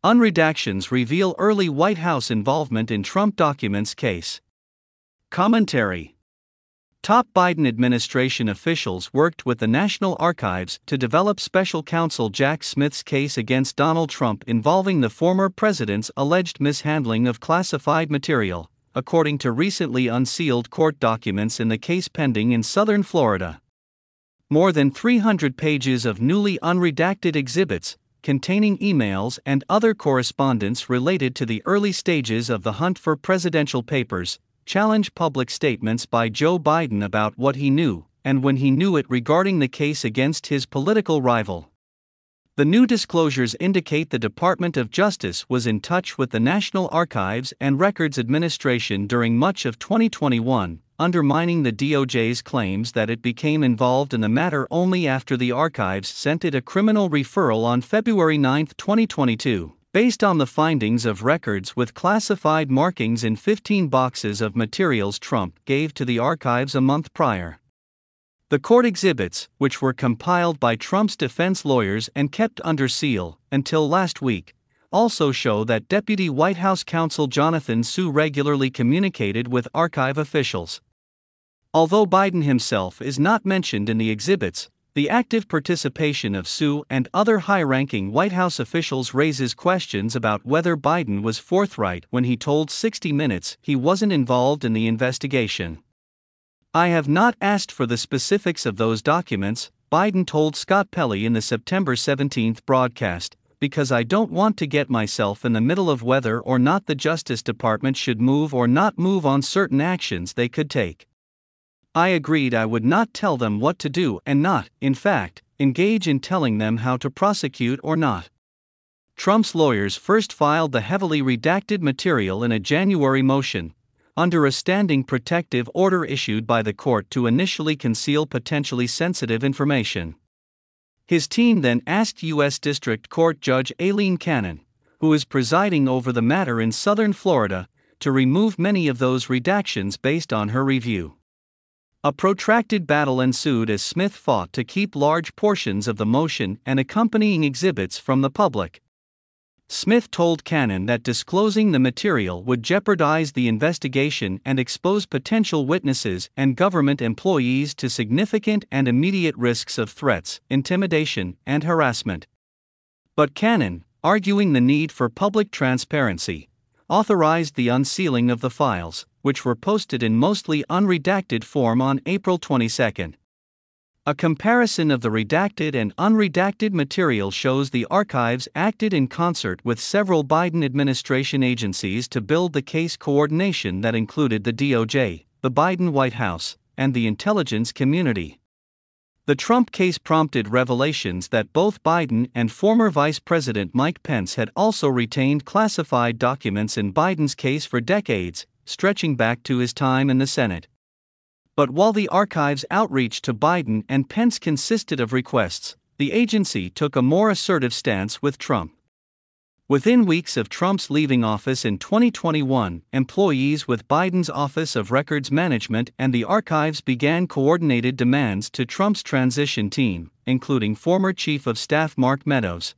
Unredactions reveal early White House involvement in Trump documents case. Commentary. Top Biden administration officials worked with the National Archives to develop special counsel Jack Smith's case against Donald Trump involving the former president's alleged mishandling of classified material, according to recently unsealed court documents in the case pending in southern Florida. More than 300 pages of newly unredacted exhibits, containing emails and other correspondence related to the early stages of the hunt for presidential papers, challenge public statements by Joe Biden about what he knew, and when he knew it regarding the case against his political rival. The new disclosures indicate the Department of Justice was in touch with the National Archives and Records Administration during much of 2021, undermining the DOJ's claims that it became involved in the matter only after the archives sent it a criminal referral on February 9, 2022. Based on the findings of records with classified markings in 15 boxes of materials Trump gave to the archives a month prior. The court exhibits, which were compiled by Trump's defense lawyers and kept under seal until last week, also show that Deputy White House counsel Jonathan Su regularly communicated with archive officials. Although Biden himself is not mentioned in the exhibits, the active participation of Su and other high-ranking White House officials raises questions about whether Biden was forthright when he told 60 Minutes he wasn't involved in the investigation. "I have not asked for the specifics of those documents," Biden told Scott Pelley in the September 17 broadcast, "because I don't want to get myself in the middle of whether or not the Justice Department should move or not move on certain actions they could take. I agreed I would not tell them what to do and not, in fact, engage in telling them how to prosecute or not." Trump's lawyers first filed the heavily redacted material in a January motion, under a standing protective order issued by the court to initially conceal potentially sensitive information. His team then asked U.S. District Court Judge Aileen Cannon, who is presiding over the matter in southern Florida, to remove many of those redactions based on her review. A protracted battle ensued as Smith fought to keep large portions of the motion and accompanying exhibits from the public. Smith told Cannon that disclosing the material would jeopardize the investigation and expose potential witnesses and government employees to significant and immediate risks of threats, intimidation, and harassment. But Cannon, arguing the need for public transparency, authorized the unsealing of the files, which were posted in mostly unredacted form on April 22. A comparison of the redacted and unredacted material shows the archives acted in concert with several Biden administration agencies to build the case coordination that included the DOJ, the Biden White House, and the intelligence community. The Trump case prompted revelations that both Biden and former Vice President Mike Pence had also retained classified documents in Biden's case for decades, stretching back to his time in the Senate. But while the archives' outreach to Biden and Pence consisted of requests, the agency took a more assertive stance with Trump. Within weeks of Trump's leaving office in 2021, employees with Biden's Office of Records Management and the archives began coordinated demands to Trump's transition team, including former Chief of Staff Mark Meadows.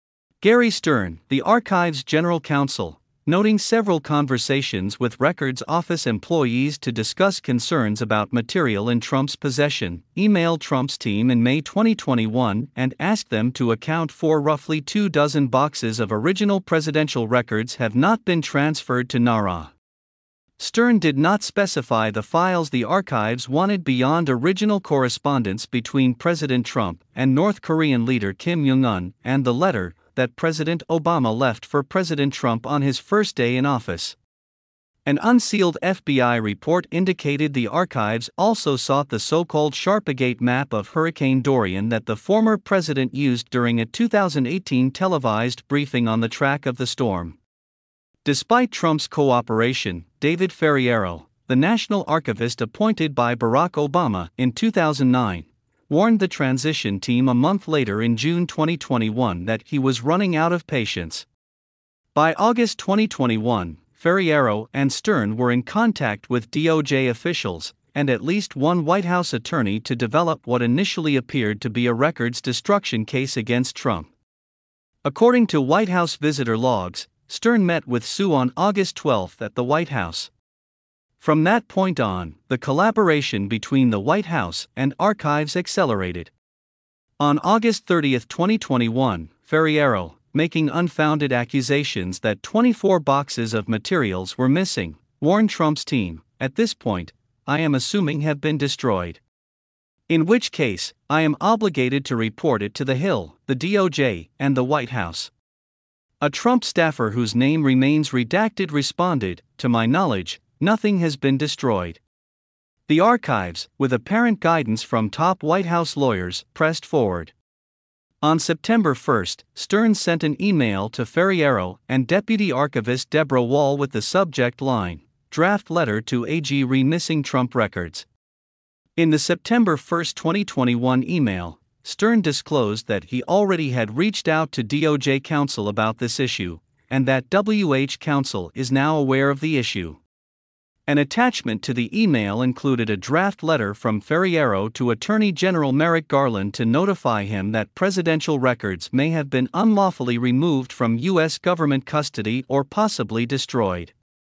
Gary Stern, the archives' general counsel, noting several conversations with Records Office employees to discuss concerns about material in Trump's possession, emailed Trump's team in May 2021 and asked them to account for roughly 24 boxes of original presidential records have not been transferred to NARA. Stern did not specify the files the archives wanted beyond original correspondence between President Trump and North Korean leader Kim Jong-un and the letter that President Obama left for President Trump on his first day in office. An unsealed FBI report indicated the archives also sought the so-called Sharpagate map of Hurricane Dorian that the former president used during a 2018 televised briefing on the track of the storm. Despite Trump's cooperation, David Ferriero, the national archivist appointed by Barack Obama in 2009, warned the transition team a month later in June 2021 that he was running out of patience. By August 2021, Ferriero and Stern were in contact with DOJ officials and at least one White House attorney to develop what initially appeared to be a records destruction case against Trump. According to White House visitor logs, Stern met with Sue on August 12 at the White House. From that point on, the collaboration between the White House and archives accelerated. On August 30, 2021, Ferriero, making unfounded accusations that 24 boxes of materials were missing, warned Trump's team, "At this point, I am assuming have been destroyed. In which case, I am obligated to report it to the Hill, the DOJ, and the White House." A Trump staffer whose name remains redacted responded, "To my knowledge, nothing has been destroyed." The archives, with apparent guidance from top White House lawyers, pressed forward. On September 1, Stern sent an email to Ferriero and Deputy Archivist Deborah Wall with the subject line, "Draft Letter to AG re Missing Trump Records." In the September 1, 2021 email, Stern disclosed that he already had reached out to DOJ counsel about this issue, and that WH counsel is now aware of the issue. An attachment to the email included a draft letter from Ferriero to Attorney General Merrick Garland to notify him that presidential records may have been unlawfully removed from U.S. government custody or possibly destroyed.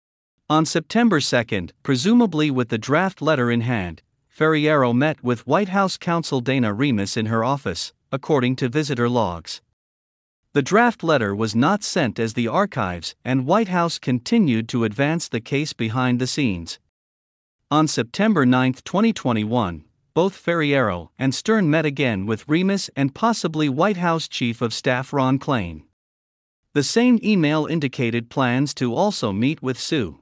On September 2, presumably with the draft letter in hand, Ferriero met with White House counsel Dana Remus in her office, according to visitor logs. The draft letter was not sent as the archives and White House continued to advance the case behind the scenes. On September 9, 2021, both Ferriero and Stern met again with Remus and possibly White House Chief of Staff Ron Klain. The same email indicated plans to also meet with Sue.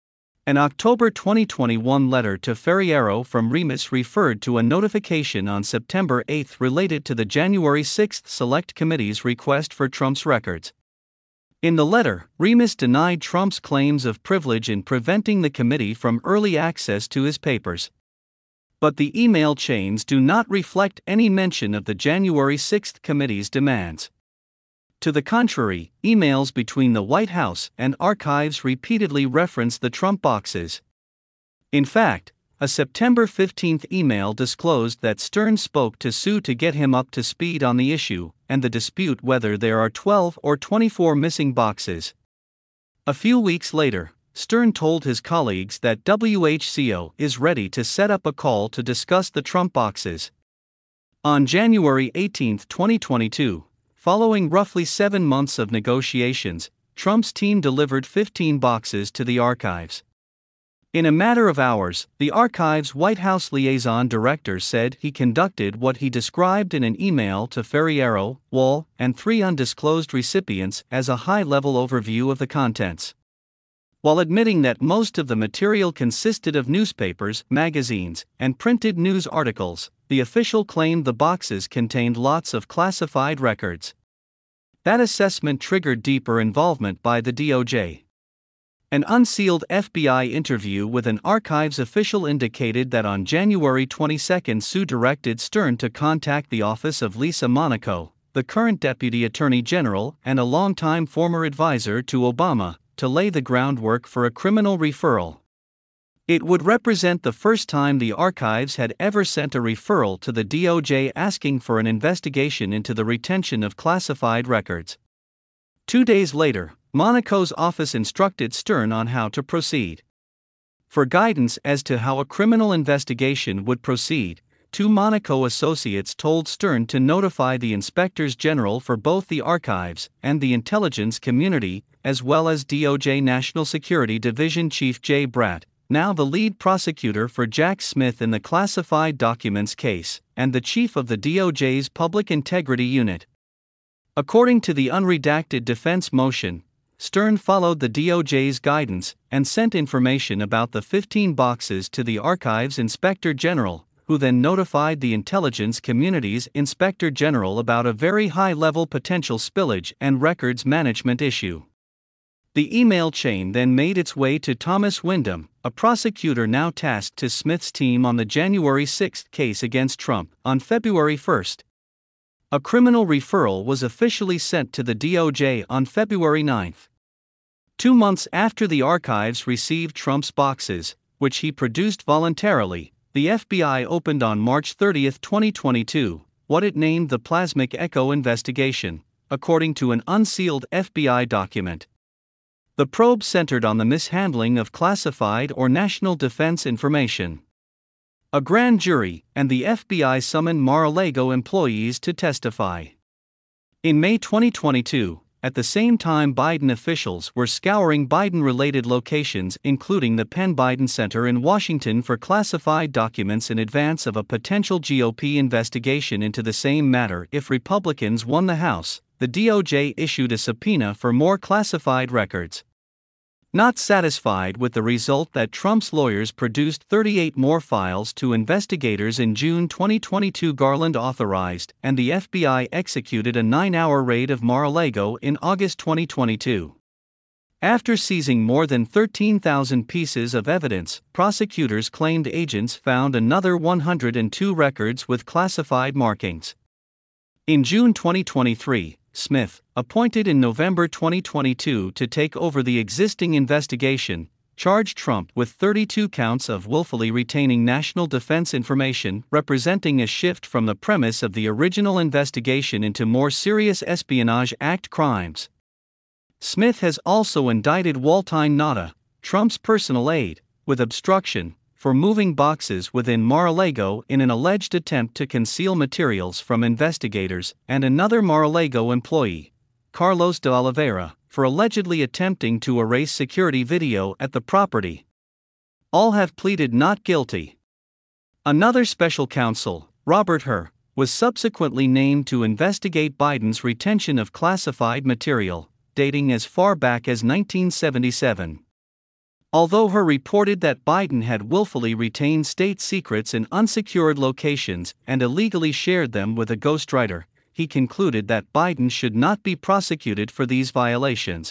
An October 2021 letter to Ferriero from Remus referred to a notification on September 8 related to the January 6 Select Committee's request for Trump's records. In the letter, Remus denied Trump's claims of privilege in preventing the committee from early access to his papers. But the email chains do not reflect any mention of the January 6 committee's demands. To the contrary, emails between the White House and archives repeatedly reference the Trump boxes. In fact, a September 15 email disclosed that Stern spoke to Sue to get him up to speed on the issue and the dispute whether there are 12 or 24 missing boxes. A few weeks later, Stern told his colleagues that WHCO is ready to set up a call to discuss the Trump boxes. On January 18, 2022, following roughly 7 months of negotiations, Trump's team delivered 15 boxes to the archives. In a matter of hours, the archive's White House liaison director said he conducted what he described in an email to Ferriero, Wall, and 3 undisclosed recipients as a high-level overview of the contents. While admitting that most of the material consisted of newspapers, magazines, and printed news articles, the official claimed the boxes contained lots of classified records. That assessment triggered deeper involvement by the DOJ. An unsealed FBI interview with an archives official indicated that on January 22 Sue directed Stern to contact the office of Lisa Monaco, the current Deputy Attorney General and a longtime former advisor to Obama, to lay the groundwork for a criminal referral. It would represent the first time the archives had ever sent a referral to the DOJ asking for an investigation into the retention of classified records. 2 days later, Monaco's office instructed Stern on how to proceed. For guidance as to how a criminal investigation would proceed, 2 Monaco associates told Stern to notify the inspectors general for both the archives and the intelligence community, as well as DOJ National Security Division Chief Jay Bratt, now the lead prosecutor for Jack Smith in the classified documents case, and the chief of the DOJ's Public Integrity Unit. According to the unredacted defense motion, Stern followed the DOJ's guidance and sent information about the 15 boxes to the archives inspector general, who then notified the intelligence community's inspector general about a very high-level potential spillage and records management issue. The email chain then made its way to Thomas Wyndham, a prosecutor now tasked to Smith's team on the January 6 case against Trump, on February 1. A criminal referral was officially sent to the DOJ on February 9. 2 months after the archives received Trump's boxes, which he produced voluntarily, the FBI opened on March 30, 2022, what it named the Plasmic Echo investigation, according to an unsealed FBI document. The probe centered on the mishandling of classified or national defense information. A grand jury and the FBI summoned Mar-a-Lago employees to testify. In May 2022, at the same time Biden officials were scouring Biden-related locations including the Penn Biden Center in Washington for classified documents in advance of a potential GOP investigation into the same matter if Republicans won the House, the DOJ issued a subpoena for more classified records. Not satisfied with the result that Trump's lawyers produced 38 more files to investigators in June 2022, Garland authorized and the FBI executed a 9-hour raid of Mar-a-Lago in August 2022. After seizing more than 13,000 pieces of evidence, prosecutors claimed agents found another 102 records with classified markings. In June 2023, Smith, appointed in November 2022 to take over the existing investigation, charged Trump with 32 counts of willfully retaining national defense information, representing a shift from the premise of the original investigation into more serious Espionage Act crimes. Smith has also indicted Waltine Nada, Trump's personal aide, with obstruction for moving boxes within Mar-a-Lago in an alleged attempt to conceal materials from investigators, and another Mar-a-Lago employee, Carlos de Oliveira, for allegedly attempting to erase security video at the property. All have pleaded not guilty. Another special counsel, Robert Hur, was subsequently named to investigate Biden's retention of classified material, dating as far back as 1977. Although Hur reported that Biden had willfully retained state secrets in unsecured locations and illegally shared them with a ghostwriter, he concluded that Biden should not be prosecuted for these violations.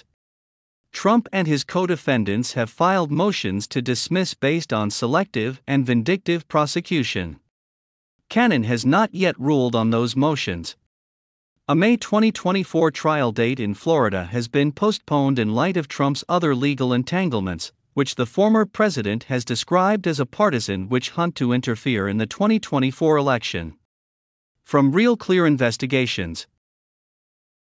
Trump and his co-defendants have filed motions to dismiss based on selective and vindictive prosecution. Cannon has not yet ruled on those motions. A May 2024 trial date in Florida has been postponed in light of Trump's other legal entanglements, which the former president has described as a partisan witch hunt to interfere in the 2024 election. From Real Clear Investigations,